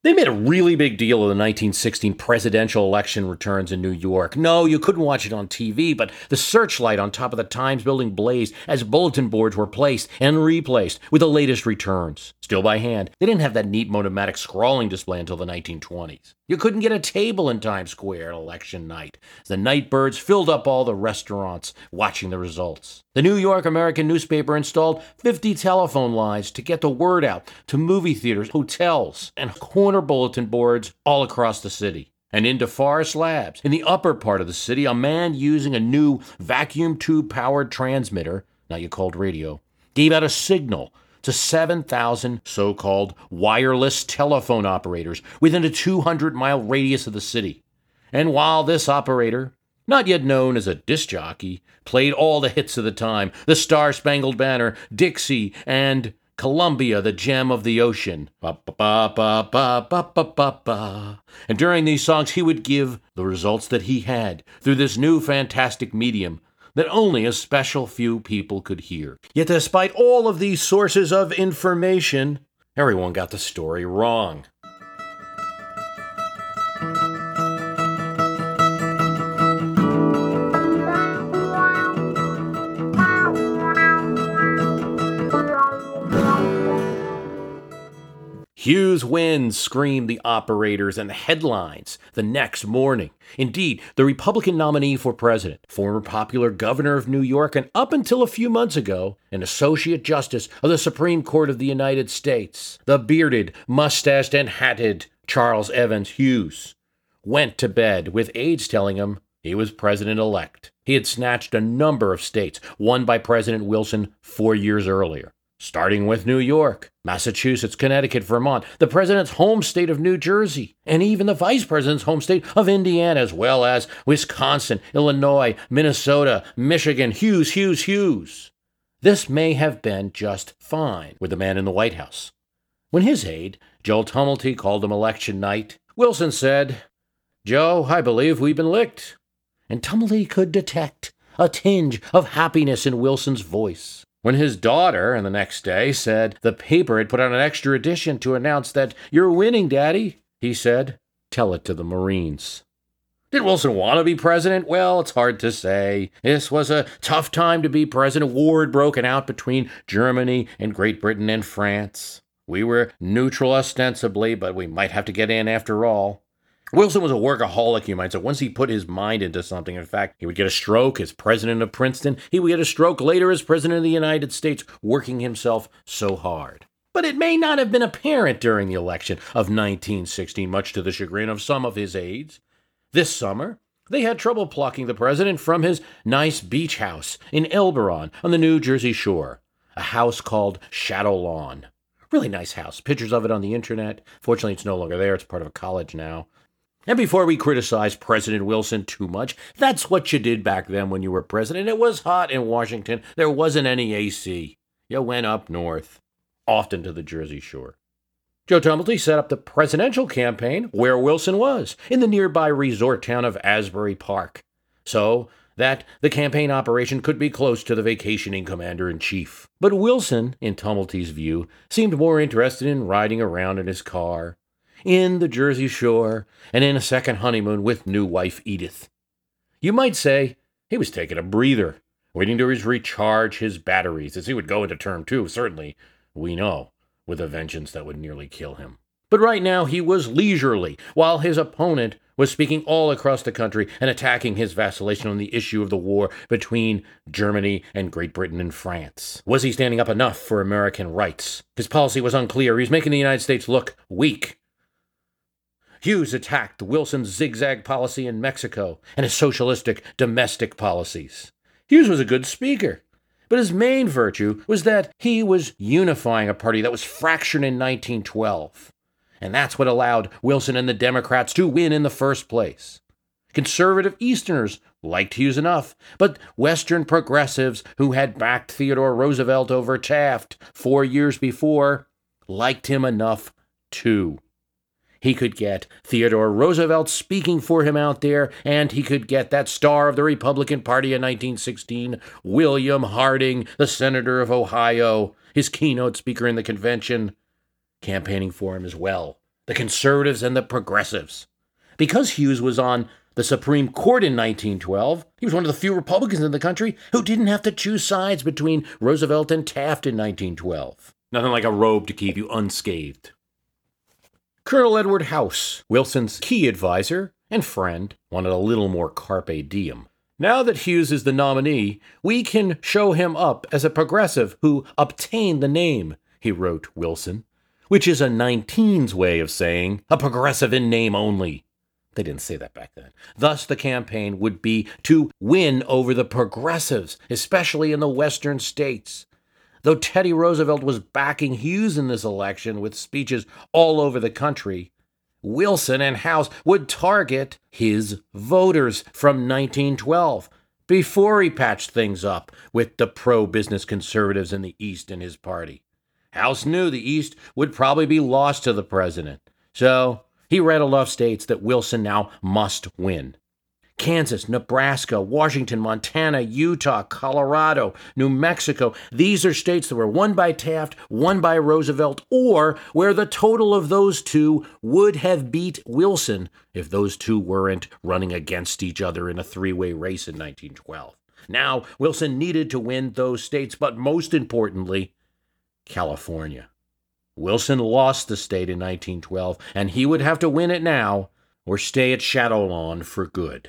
They made a really big deal of the 1916 presidential election returns in New York. No, you couldn't watch it on TV, but the searchlight on top of the Times building blazed as bulletin boards were placed and replaced with the latest returns, still by hand. They didn't have that neat monomatic scrawling display until the 1920s. You couldn't get a table in Times Square on election night. The nightbirds filled up all the restaurants watching the results. The New York American newspaper installed 50 telephone lines to get the word out to movie theaters, hotels, and corner bulletin boards all across the city. And into Forest Labs, in the upper part of the city, a man using a new vacuum tube-powered transmitter, now you called radio, gave out a signal to 7,000 so-called wireless telephone operators within a 200-mile radius of the city. And while this operator, not yet known as a disc jockey, played all the hits of the time, the Star-Spangled Banner, Dixie, and Columbia, the Gem of the Ocean. Ba, ba, ba, ba, ba, ba, ba, ba, ba. And during these songs, he would give the results that he had through this new fantastic medium that only a special few people could hear. Yet despite all of these sources of information, everyone got the story wrong. Hughes wins, screamed the operators and the headlines the next morning. Indeed, the Republican nominee for president, former popular governor of New York, and up until a few months ago, an associate justice of the Supreme Court of the United States, the bearded, mustached, and hatted Charles Evans Hughes, went to bed with aides telling him he was president-elect. He had snatched a number of states won by President Wilson 4 years earlier, starting with New York, Massachusetts, Connecticut, Vermont, the president's home state of New Jersey, and even the vice president's home state of Indiana, as well as Wisconsin, Illinois, Minnesota, Michigan. Hughes. This may have been just fine with the man in the White House. When his aide, Joe Tumulty, called him election night, Wilson said, "Joe, I believe we've been licked." And Tumulty could detect a tinge of happiness in Wilson's voice. When his daughter, and the next day, said the paper had put out an extra edition to announce that "You're winning, Daddy," he said, "Tell it to the Marines." Did Wilson want to be president? Well, it's hard to say. This was a tough time to be president. War had broken out between Germany and Great Britain and France. We were neutral ostensibly, but we might have to get in after all. Wilson was a workaholic, you might say. Once he put his mind into something, in fact, he would get a stroke as president of Princeton. He would get a stroke later as president of the United States, working himself so hard. But it may not have been apparent during the election of 1916, much to the chagrin of some of his aides. This summer, they had trouble plucking the president from his nice beach house in Elberon on the New Jersey shore, a house called Shadow Lawn. Really nice house. Pictures of it on the internet. Fortunately, it's no longer there. It's part of a college now. And before we criticize President Wilson too much, that's what you did back then when you were president. It was hot in Washington. There wasn't any AC. You went up north, often to the Jersey Shore. Joe Tumulty set up the presidential campaign where Wilson was, in the nearby resort town of Asbury Park, so that the campaign operation could be close to the vacationing commander-in-chief. But Wilson, in Tumulty's view, seemed more interested in riding around in his car, in the Jersey Shore, and in a second honeymoon with new wife Edith. You might say he was taking a breather, waiting to recharge his batteries, as he would go into term two, certainly, we know, with a vengeance that would nearly kill him. But right now he was leisurely, while his opponent was speaking all across the country and attacking his vacillation on the issue of the war between Germany and Great Britain and France. Was he standing up enough for American rights? His policy was unclear. He was making the United States look weak. Hughes attacked Wilson's zigzag policy in Mexico and his socialistic domestic policies. Hughes was a good speaker, but his main virtue was that he was unifying a party that was fractured in 1912. And that's what allowed Wilson and the Democrats to win in the first place. Conservative Easterners liked Hughes enough, but Western progressives who had backed Theodore Roosevelt over Taft 4 years before liked him enough too. He could get Theodore Roosevelt speaking for him out there, and he could get that star of the Republican Party in 1916, William Harding, the senator of Ohio, his keynote speaker in the convention, campaigning for him as well the conservatives and the progressives. Because Hughes was on the Supreme Court in 1912, he was one of the few Republicans in the country who didn't have to choose sides between Roosevelt and Taft in 1912. Nothing like a robe to keep you unscathed. Colonel Edward House, Wilson's key advisor and friend, wanted a little more carpe diem. Now that Hughes is the nominee, we can show him up as a progressive who obtained the name, he wrote Wilson, which is a 19's way of saying a progressive in name only. They didn't say that back then. Thus, the campaign would be to win over the progressives, especially in the western states. Though Teddy Roosevelt was backing Hughes in this election with speeches all over the country, Wilson and House would target his voters from 1912 before he patched things up with the pro-business conservatives in the East in his party. House knew the East would probably be lost to the president, so he rattled off states that Wilson now must win. Kansas, Nebraska, Washington, Montana, Utah, Colorado, New Mexico. These are states that were won by Taft, won by Roosevelt, or where the total of those two would have beat Wilson if those two weren't running against each other in a three-way race in 1912. Now, Wilson needed to win those states, but most importantly, California. Wilson lost the state in 1912, and he would have to win it now or stay at Shadowlawn for good.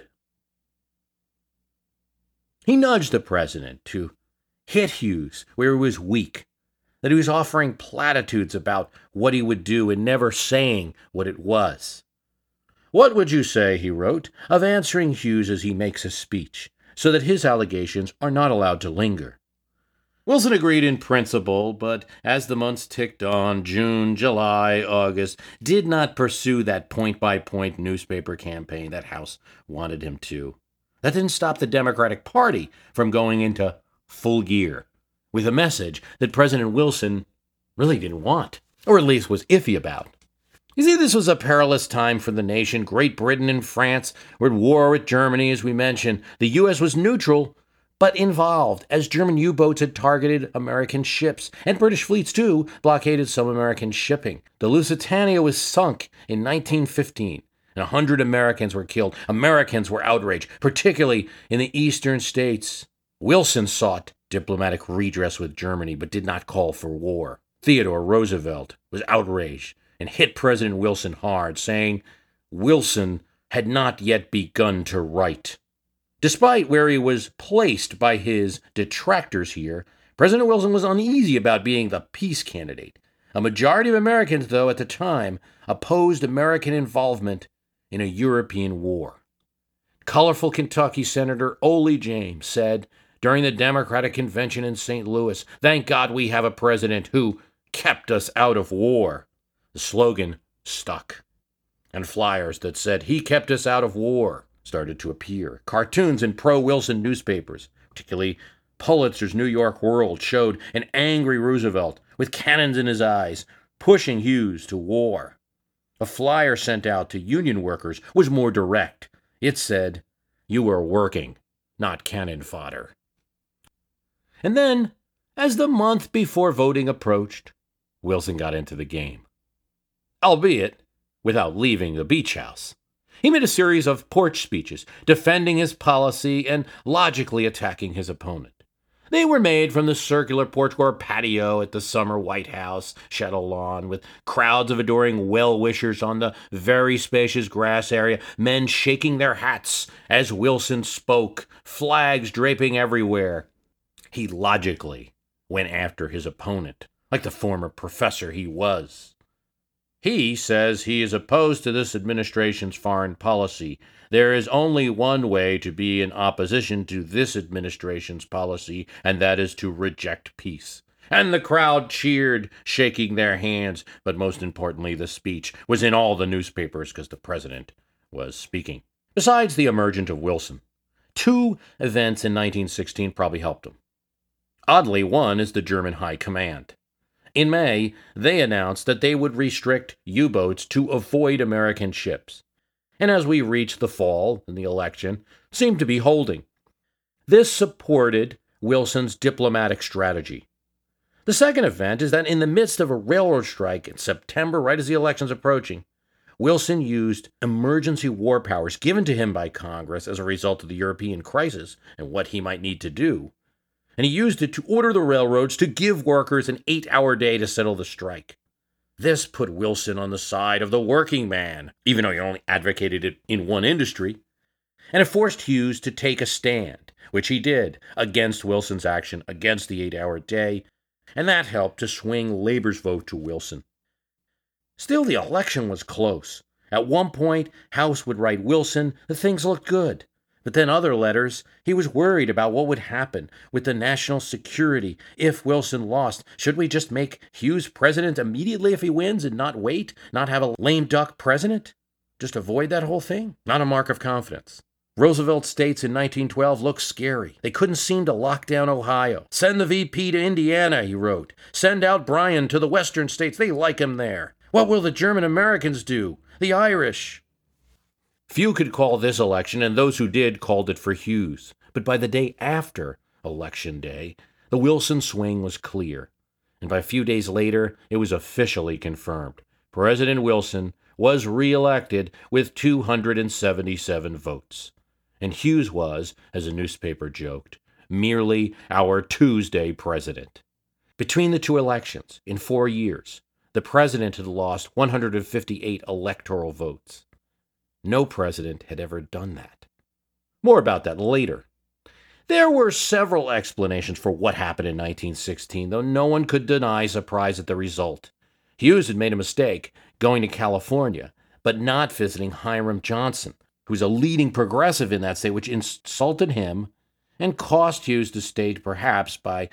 He nudged the president to hit Hughes where he was weak, that he was offering platitudes about what he would do and never saying what it was. What would you say, he wrote, of answering Hughes as he makes a speech, so that his allegations are not allowed to linger? Wilson agreed in principle, but as the months ticked on, June, July, August, did not pursue that point-by-point newspaper campaign that House wanted him to. That didn't stop the Democratic Party from going into full gear with a message that President Wilson really didn't want, or at least was iffy about. You see, this was a perilous time for the nation. Great Britain and France were at war with Germany, as we mentioned. The U.S. was neutral, but involved, as German U-boats had targeted American ships, and British fleets, too, blockaded some American shipping. The Lusitania was sunk in 1915. And 100 Americans were killed. Americans were outraged, particularly in the eastern states. Wilson sought diplomatic redress with Germany, but did not call for war. Theodore Roosevelt was outraged and hit President Wilson hard, saying Wilson had not yet begun to write. Despite where he was placed by his detractors here, President Wilson was uneasy about being the peace candidate. A majority of Americans, though, at the time, opposed American involvement in a European war. Colorful Kentucky Senator Ole James said during the Democratic Convention in St. Louis, "Thank God we have a president who kept us out of war." The slogan stuck, and flyers that said, "He kept us out of war," started to appear. Cartoons in pro-Wilson newspapers, particularly Pulitzer's New York World, showed an angry Roosevelt with cannons in his eyes, pushing Hughes to war. A flyer sent out to union workers was more direct. It said, "You are working, not cannon fodder." And then, as the month before voting approached, Wilson got into the game, albeit without leaving the beach house. He made a series of porch speeches, defending his policy and logically attacking his opponent. They were made from the circular porch or patio at the summer White House, Shadowlawn, with crowds of adoring well-wishers on the very spacious grass area, men shaking their hats as Wilson spoke, flags draping everywhere. He logically went after his opponent, like the former professor he was. He says he is opposed to this administration's foreign policy. There is only one way to be in opposition to this administration's policy, and that is to reject peace. And the crowd cheered, shaking their hands, but most importantly, the speech was in all the newspapers because the president was speaking. Besides the emergence of Wilson, two events in 1916 probably helped him. Oddly, one is the German High Command. In May, they announced that they would restrict U-boats to avoid American ships. And as we reached the fall and the election, seemed to be holding. This supported Wilson's diplomatic strategy. The second event is that in the midst of a railroad strike in September, right as the election's approaching, Wilson used emergency war powers given to him by Congress as a result of the European crisis and what he might need to do, and he used it to order the railroads to give workers an 8-hour day to settle the strike. This put Wilson on the side of the working man, even though he only advocated it in one industry, and it forced Hughes to take a stand, which he did, against Wilson's action against the 8-hour day, and that helped to swing labor's vote to Wilson. Still, the election was close. At one point, House would write Wilson that things looked good. But then other letters, he was worried about what would happen with the national security if Wilson lost. Should we just make Hughes president immediately if he wins and not wait, not have a lame duck president? Just avoid that whole thing? Not a mark of confidence. Roosevelt states in 1912 looked scary. They couldn't seem to lock down Ohio. Send the VP to Indiana, he wrote. Send out Bryan to the western states. They like him there. What will the German Americans do? The Irish? Few could call this election, and those who did called it for Hughes. But by the day after Election Day, the Wilson swing was clear. And by a few days later, it was officially confirmed. President Wilson was reelected with 277 votes. And Hughes was, as a newspaper joked, merely our Tuesday president. Between the two elections, in 4 years, the president had lost 158 electoral votes. No president had ever done that. More about that later. There were several explanations for what happened in 1916, though no one could deny surprise at the result. Hughes had made a mistake, going to California, but not visiting Hiram Johnson, who's a leading progressive in that state, which insulted him and cost Hughes the state perhaps by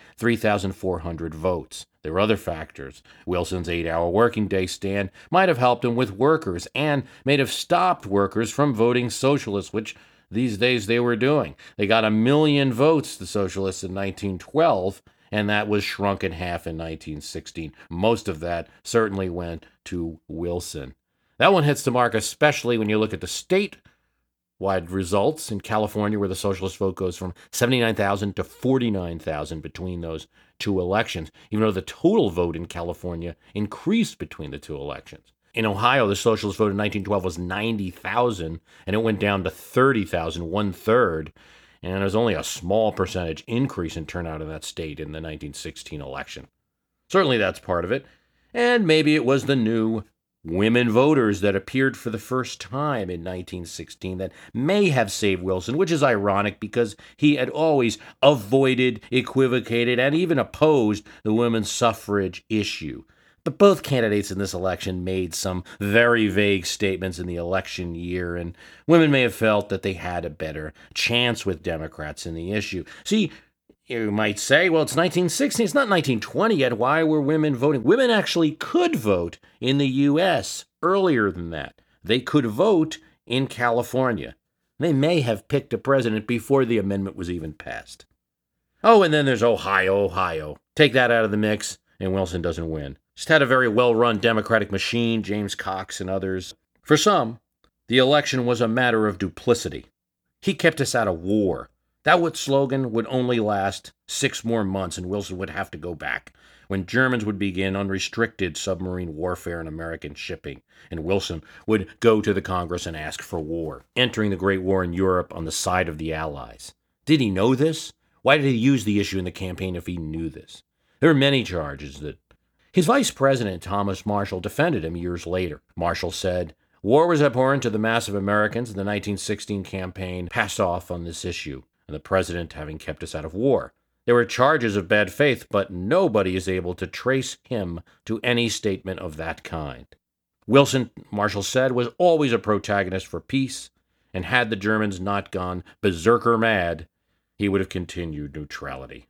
3,400 votes. There were other factors. Wilson's 8-hour working day stand might have helped him with workers and may have stopped workers from voting socialists, which these days they were doing. They got 1 million votes, the socialists, in 1912, and that was shrunk in half in 1916. Most of that certainly went to Wilson. That one hits the mark, especially when you look at the statewide results in California, where the socialist vote goes from 79,000 to 49,000 between those two elections, even though the total vote in California increased between the two elections. In Ohio, the socialist vote in 1912 was 90,000, and it went down to 30,000, one-third, and there's only a small percentage increase in turnout in that state in the 1916 election. Certainly that's part of it, and maybe it was the new women voters that appeared for the first time in 1916 that may have saved Wilson, which is ironic because he had always avoided, equivocated, and even opposed the women's suffrage issue. But both candidates in this election made some very vague statements in the election year, and women may have felt that they had a better chance with Democrats in the issue. See, you might say, well, it's 1916, it's not 1920 yet. Why were women voting? Women actually could vote in the U.S. earlier than that. They could vote in California. They may have picked a president before the amendment was even passed. Oh, and then there's Ohio. Take that out of the mix, and Wilson doesn't win. Just had a very well-run Democratic machine, James Cox and others. For some, the election was a matter of duplicity. He kept us out of war. That slogan would only last 6 more months, and Wilson would have to go back, when Germans would begin unrestricted submarine warfare in American shipping, and Wilson would go to the Congress and ask for war, entering the Great War in Europe on the side of the Allies. Did he know this? Why did he use the issue in the campaign if he knew this? There are many charges that his vice president, Thomas Marshall, defended him years later. Marshall said, "War was abhorrent to the mass of Americans, and the 1916 campaign passed off on this issue, and the president having kept us out of war. There were charges of bad faith, but nobody is able to trace him to any statement of that kind." Wilson, Marshall said, was always a protagonist for peace, and had the Germans not gone berserker mad, he would have continued neutrality.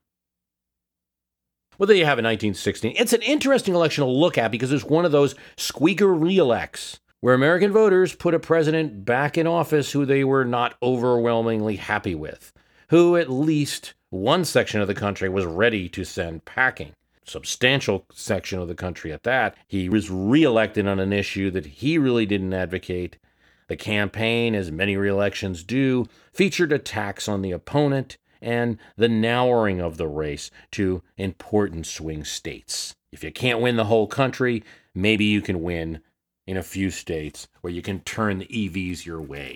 Well, there you have it, 1916. It's an interesting election to look at because it's one of those squeaker reelects where American voters put a president back in office who they were not overwhelmingly happy with, who at least one section of the country was ready to send packing. Substantial section of the country at that. He was reelected on an issue that he really didn't advocate. The campaign, as many reelections do, featured attacks on the opponent and the narrowing of the race to important swing states. If you can't win the whole country, maybe you can win in a few states where you can turn the EVs your way.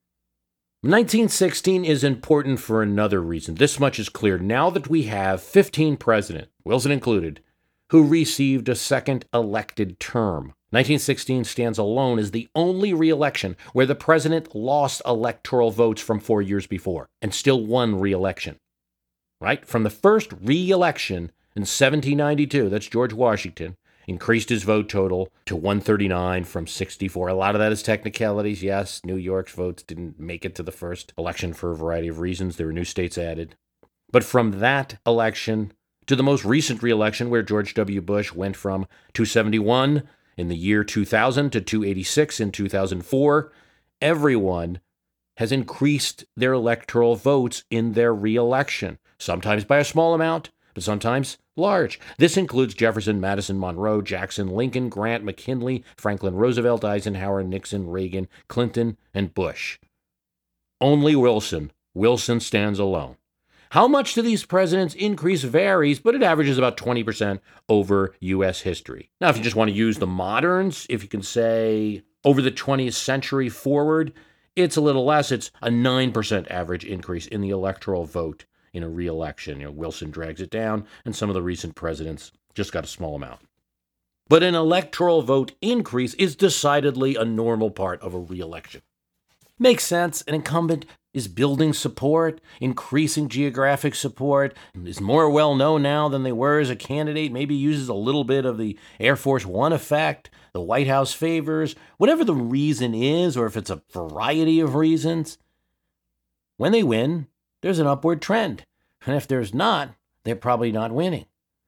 1916 is important for another reason. This much is clear now that we have 15 presidents, Wilson included, who received a second elected term. 1916 stands alone as the only re-election where the president lost electoral votes from 4 years before and still won re-election. Right? From the first re-election in 1792, that's George Washington, increased his vote total to 139 from 64. A lot of that is technicalities. Yes, New York's votes didn't make it to the first election for a variety of reasons. There were new states added. But from that election to the most recent re-election where George W. Bush went from 271 in the year 2000 to 286 in 2004, everyone has increased their electoral votes in their re-election, sometimes by a small amount, but sometimes large. This includes Jefferson, Madison, Monroe, Jackson, Lincoln, Grant, McKinley, Franklin Roosevelt, Eisenhower, Nixon, Reagan, Clinton, and Bush. Only Wilson. Wilson stands alone. How much do these presidents increase varies, but it averages about 20% over U.S. history. Now, if you just want to use the moderns, if you can say over the 20th century forward, it's a little less. It's a 9% average increase in the electoral vote in a re-election. Wilson drags it down, and some of the recent presidents just got a small amount. But an electoral vote increase is decidedly a normal part of a re-election. Makes sense. An incumbent is building support, increasing geographic support, is more well-known now than they were as a candidate, maybe uses a little bit of the Air Force One effect, the White House favors, whatever the reason is, or if it's a variety of reasons. When they win, there's an upward trend. And if there's not, they're probably not winning.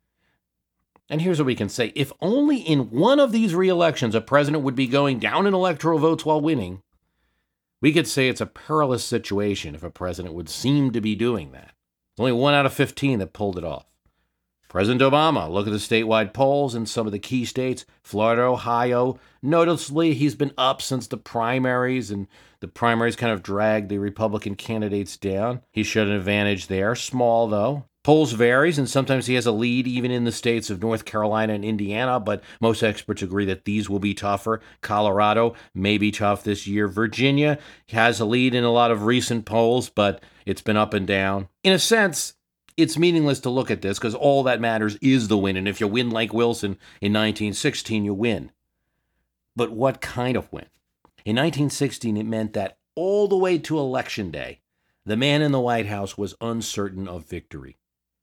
And here's what we can say. If only in one of these re-elections a president would be going down in electoral votes while winning, we could say it's a perilous situation if a president would seem to be doing that. It's only 1 out of 15 that pulled it off. President Obama, look at the statewide polls in some of the key states, Florida, Ohio. Noticeably, he's been up since the primaries, and the primaries kind of dragged the Republican candidates down. He showed an advantage there, small though. Polls varies, and sometimes he has a lead even in the states of North Carolina and Indiana, but most experts agree that these will be tougher. Colorado may be tough this year. Virginia has a lead in a lot of recent polls, but it's been up and down. In a sense, it's meaningless to look at this because all that matters is the win, and if you win like Wilson in 1916, you win. But what kind of win? In 1916, it meant that all the way to Election Day, the man in the White House was uncertain of victory.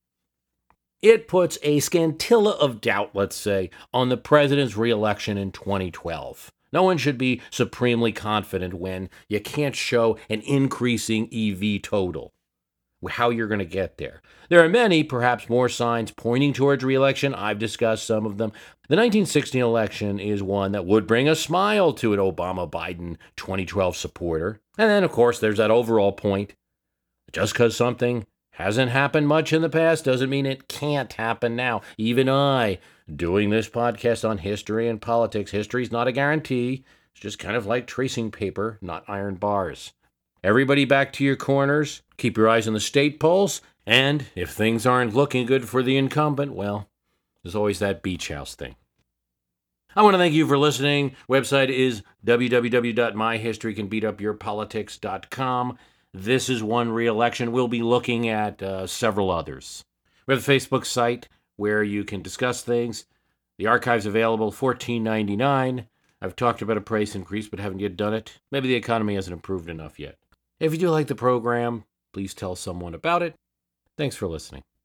It puts a scintilla of doubt, let's say, on the president's re-election in 2012. No one should be supremely confident when you can't show an increasing EV total. How you're going to get there. There are many, perhaps more signs pointing towards re-election. I've discussed some of them. The 1916 election is one that would bring a smile to an Obama-Biden 2012 supporter. And then, of course, there's that overall point. Just because something hasn't happened much in the past doesn't mean it can't happen now. Even I, doing this podcast on history and politics, history's not a guarantee. It's just kind of like tracing paper, not iron bars. Everybody back to your corners. Keep your eyes on the state polls. And if things aren't looking good for the incumbent, well, there's always that beach house thing. I want to thank you for listening. Website is www.myhistorycanbeatupyourpolitics.com. This is one re-election. We'll be looking at several others. We have a Facebook site where you can discuss things. The archive's available, $14.99. I've talked about a price increase, but haven't yet done it. Maybe the economy hasn't improved enough yet. If you do like the program, please tell someone about it. Thanks for listening.